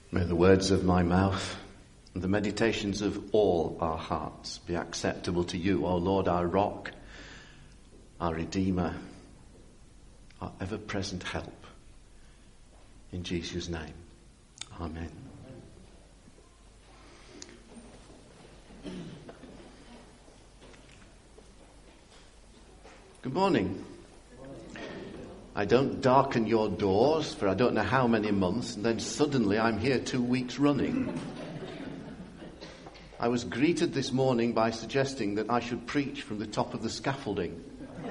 May the words of my mouth and the meditations of all our hearts be acceptable to you, O Lord, our rock, our Redeemer, our ever-present help. In Jesus' name, amen. Good morning. I don't darken your doors for I don't know how many months, and then suddenly I'm here 2 weeks running. I was greeted this morning by suggesting that I should preach from the top of the scaffolding.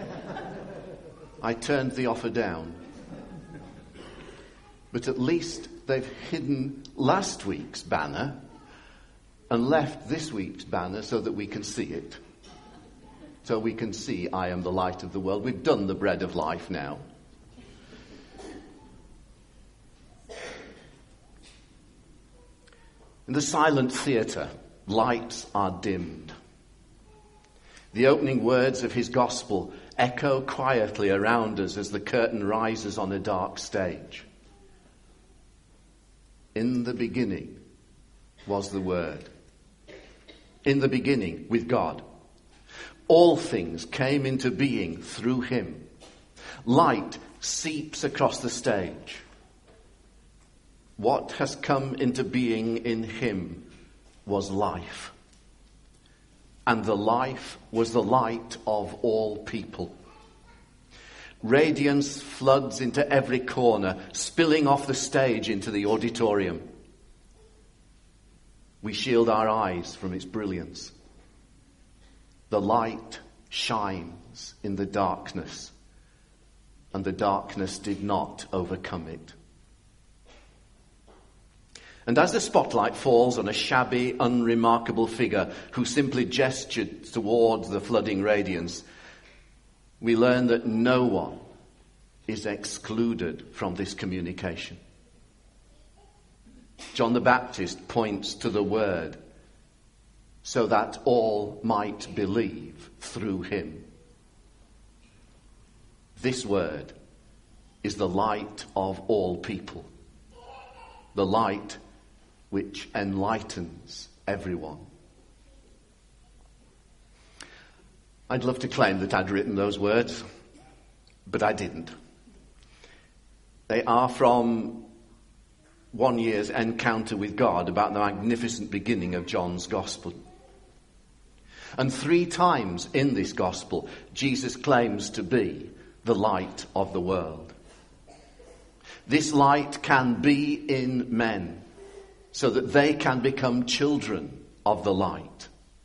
I turned the offer down. But at least they've hidden last week's banner and left this week's banner so that we can see it. So we can see I am the light of the world. We've done the bread of life now. In the silent theatre, lights are dimmed. The opening words of his gospel echo quietly around us as the curtain rises on a dark stage. In the beginning was the Word. In the beginning with God. All things came into being through him. Light seeps across the stage. What has come into being in him was life. And the life was the light of all people. Radiance floods into every corner, spilling off the stage into the auditorium. We shield our eyes from its brilliance. The light shines in the darkness, and the darkness did not overcome it. And as the spotlight falls on a shabby, unremarkable figure who simply gestured towards the flooding radiance, we learn that no one is excluded from this communication. John the Baptist points to the Word so that all might believe through him. This Word is the light of all people, the light which enlightens everyone. I'd love to claim that I'd written those words, but I didn't. They are from one year's encounter with God about the magnificent beginning of John's Gospel. And 3 times in this Gospel, Jesus claims to be the light of the world. This light can be in men, so that they can become children of the light.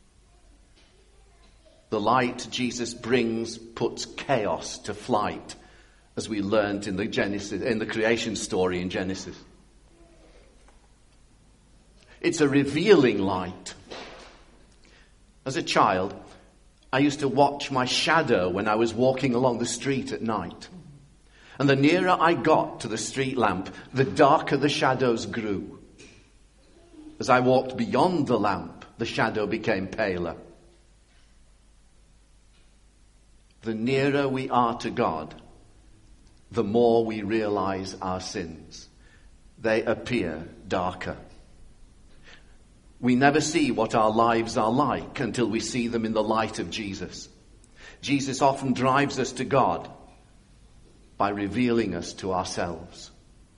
The light Jesus brings puts chaos to flight, as we learned in the creation story in Genesis. It's a revealing light. As a child, I used to watch my shadow when I was walking along the street at night. And the nearer I got to the street lamp, the darker the shadows grew. As I walked beyond the lamp, the shadow became paler. The nearer we are to God, the more we realize our sins. They appear darker. We never see what our lives are like until we see them in the light of Jesus. Jesus often drives us to God by revealing us to ourselves.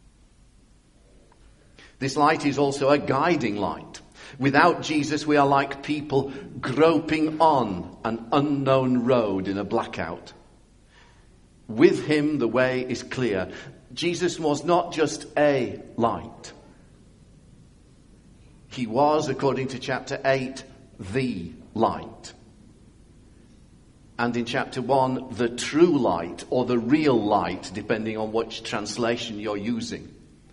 This light is also a guiding light. Without Jesus, we are like people groping on an unknown road in a blackout. With him, the way is clear. Jesus was not just a light. He was, according to chapter 8, the light. And in chapter 1, the true light, or the real light, depending on which translation you're using.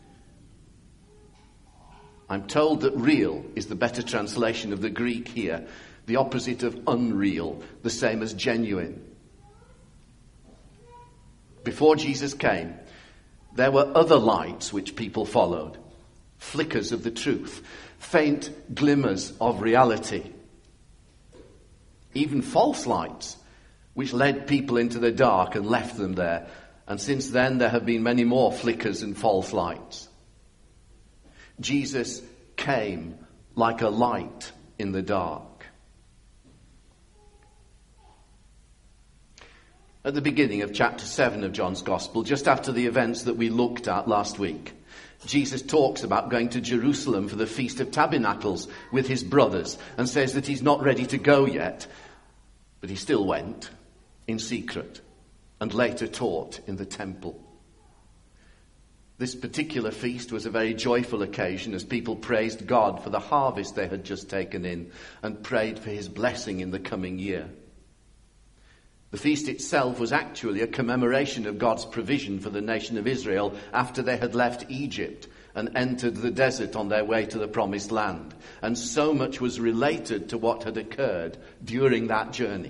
I'm told that real is the better translation of the Greek here, the opposite of unreal, the same as genuine. Before Jesus came, there were other lights which people followed, flickers of the truth, faint glimmers of reality, even false lights, which led people into the dark and left them there. And since then, there have been many more flickers and false lights. Jesus came like a light in the dark. At the beginning of chapter 7 of John's Gospel, just after the events that we looked at last week, Jesus talks about going to Jerusalem for the Feast of Tabernacles with his brothers and says that he's not ready to go yet, but he still went in secret and later taught in the temple. This particular feast was a very joyful occasion as people praised God for the harvest they had just taken in and prayed for his blessing in the coming year. The feast itself was actually a commemoration of God's provision for the nation of Israel after they had left Egypt and entered the desert on their way to the promised land. And so much was related to what had occurred during that journey.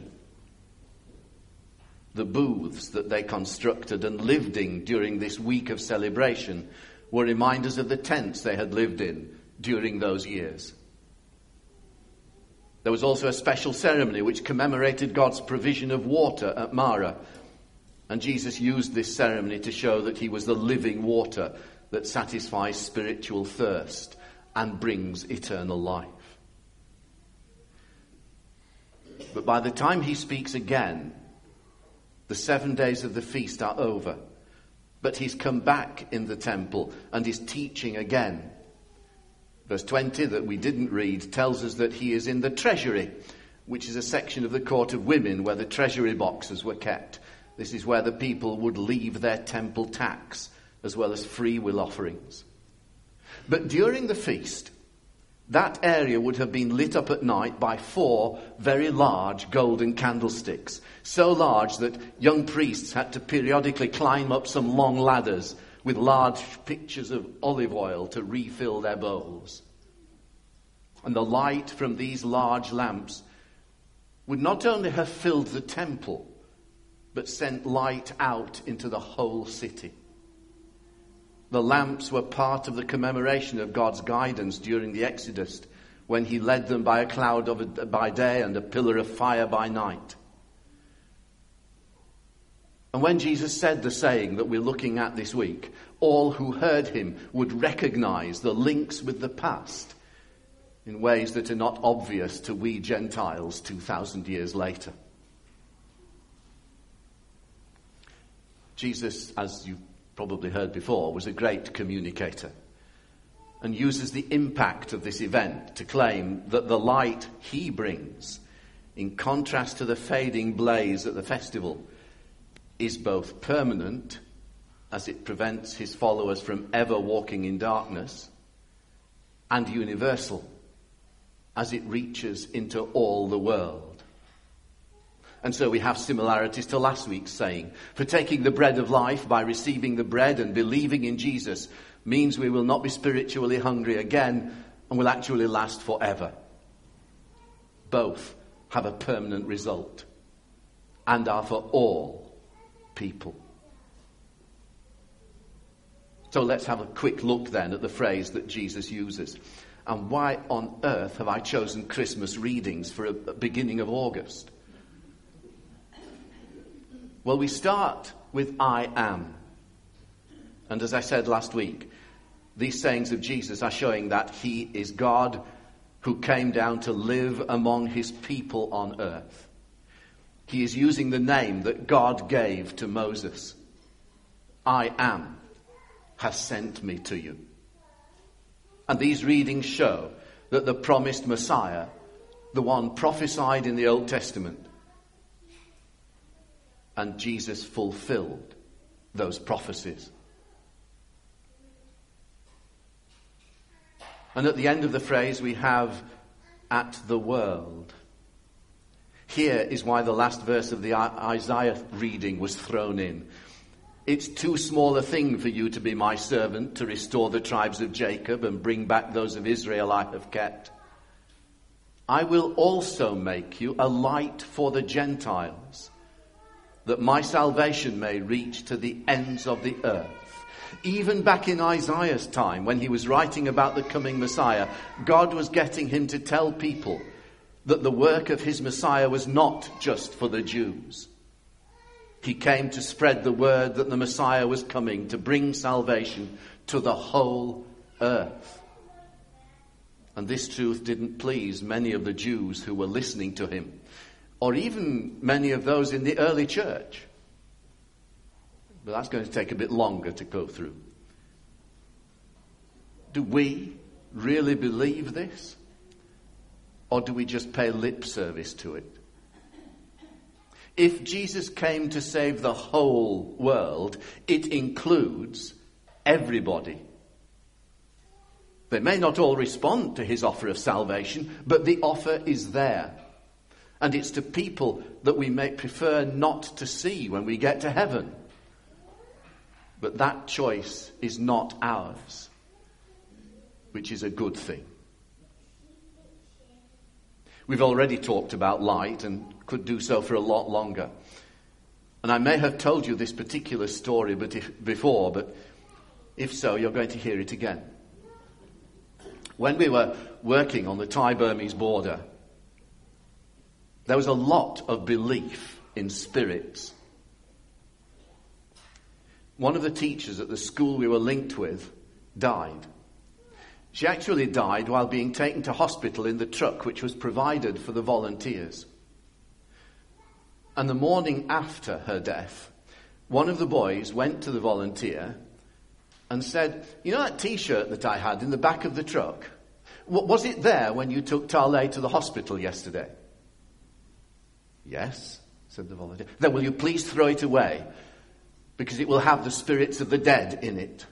The booths that they constructed and lived in during this week of celebration were reminders of the tents they had lived in during those years. There was also a special ceremony which commemorated God's provision of water at Marah. And Jesus used this ceremony to show that he was the living water that satisfies spiritual thirst and brings eternal life. But by the time he speaks again, the 7 days of the feast are over, but he's come back in the temple and is teaching again. Verse 20 that we didn't read tells us that he is in the treasury, which is a section of the court of women where the treasury boxes were kept. This is where the people would leave their temple tax as well as free will offerings. But during the feast, that area would have been lit up at night by 4 very large golden candlesticks, so large that young priests had to periodically climb up some long ladders with large pitchers of olive oil to refill their bowls. And the light from these large lamps would not only have filled the temple, but sent light out into the whole city. The lamps were part of the commemoration of God's guidance during the Exodus, when he led them by a cloud by day and a pillar of fire by night. And when Jesus said the saying that we're looking at this week, all who heard him would recognize the links with the past in ways that are not obvious to we Gentiles 2,000 years later. Jesus, as you've probably heard before, was a great communicator and uses the impact of this event to claim that the light he brings, in contrast to the fading blaze at the festival, is both permanent, as it prevents his followers from ever walking in darkness, and universal, as it reaches into all the world. And so we have similarities to last week's saying. For taking the bread of life by receiving the bread and believing in Jesus means we will not be spiritually hungry again and will actually last forever. Both have a permanent result and are for all people. So let's have a quick look then at the phrase that Jesus uses. And why on earth have I chosen Christmas readings for a beginning of August? Well, we start with I am. And as I said last week, these sayings of Jesus are showing that he is God who came down to live among his people on earth. He is using the name that God gave to Moses. I am has sent me to you. And these readings show that the promised Messiah, the one prophesied in the Old Testament, and Jesus fulfilled those prophecies. And at the end of the phrase we have, at the world. Here is why the last verse of the Isaiah reading was thrown in. It's too small a thing for you to be my servant, to restore the tribes of Jacob and bring back those of Israel I have kept. I will also make you a light for the Gentiles, that my salvation may reach to the ends of the earth. Even back in Isaiah's time, when he was writing about the coming Messiah, God was getting him to tell people that the work of his Messiah was not just for the Jews. He came to spread the word that the Messiah was coming to bring salvation to the whole earth. And this truth didn't please many of the Jews who were listening to him, or even many of those in the early church. But that's going to take a bit longer to go through. Do we really believe this? Or do we just pay lip service to it? If Jesus came to save the whole world, it includes everybody. They may not all respond to his offer of salvation, but the offer is there. And it's to people that we may prefer not to see when we get to heaven. But that choice is not ours, which is a good thing. We've already talked about light and could do so for a lot longer. And I may have told you this particular story before, but if so, you're going to hear it again. When we were working on the Thai-Burmese border, there was a lot of belief in spirits. One of the teachers at the school we were linked with died. She actually died while being taken to hospital in the truck which was provided for the volunteers. And the morning after her death, one of the boys went to the volunteer and said, "You know that T-shirt that I had in the back of the truck? Was it there when you took Tale to the hospital yesterday?" "Yes," said the volunteer. "Then will you please throw it away, because it will have the spirits of the dead in it."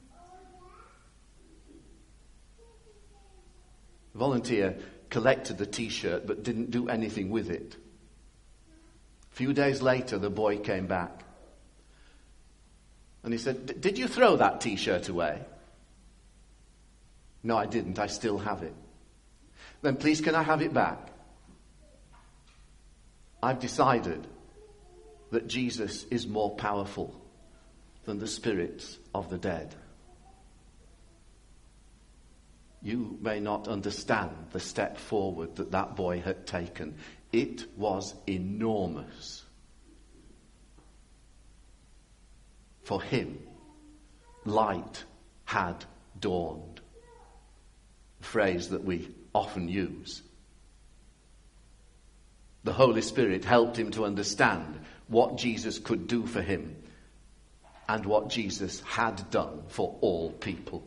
The volunteer collected the T-shirt but didn't do anything with it. A few days later, the boy came back. And he said, "Did you throw that T-shirt away?" "No, I didn't. I still have it." "Then please, can I have it back?" I've decided that Jesus is more powerful than the spirits of the dead. You may not understand the step forward that that boy had taken. It was enormous. For him, light had dawned. A phrase that we often use. The Holy Spirit helped him to understand what Jesus could do for him and what Jesus had done for all people.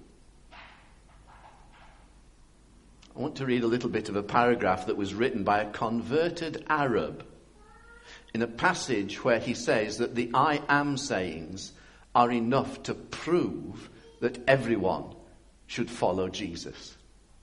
I want to read a little bit of a paragraph that was written by a converted Arab in a passage where he says that the "I am" sayings are enough to prove that everyone should follow Jesus.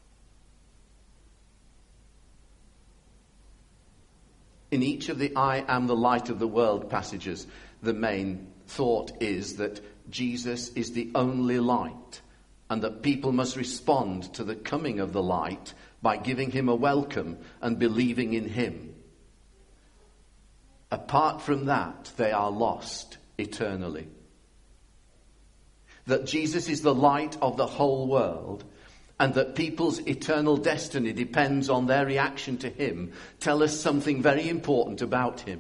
In each of the "I am the light of the world" passages, the main thought is that Jesus is the only light, and that people must respond to the coming of the light by giving him a welcome and believing in him. Apart from that, they are lost eternally. That Jesus is the light of the whole world, and that people's eternal destiny depends on their reaction to him, tell us something very important about him.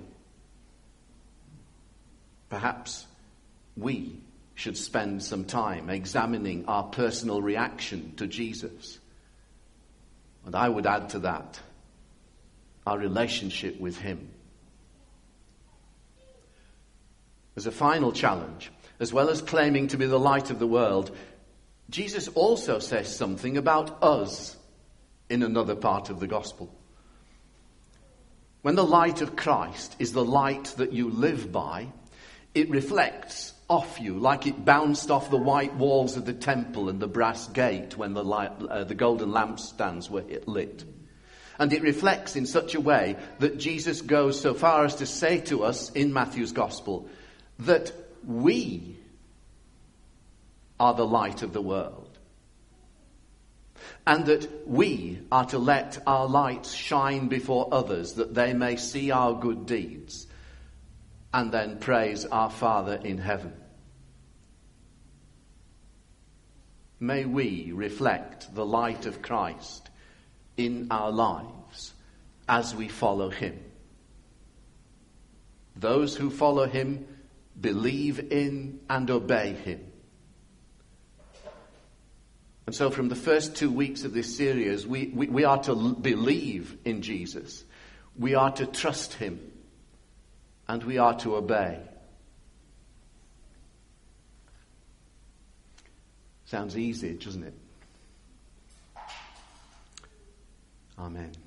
Perhaps we should spend some time examining our personal reaction to Jesus. And I would add to that our relationship with him. As a final challenge, as well as claiming to be the light of the world, Jesus also says something about us in another part of the gospel. When the light of Christ is the light that you live by, it reflects off you like it bounced off the white walls of the temple and the brass gate when the golden lampstands were lit. And it reflects in such a way that Jesus goes so far as to say to us in Matthew's gospel that we are the light of the world. And that we are to let our lights shine before others, that they may see our good deeds and then praise our Father in heaven. May we reflect the light of Christ in our lives as we follow him. Those who follow him believe in and obey him. And so from the first 2 weeks of this series, we are to believe in Jesus. We are to trust him. And we are to obey. Sounds easy, doesn't it? Amen.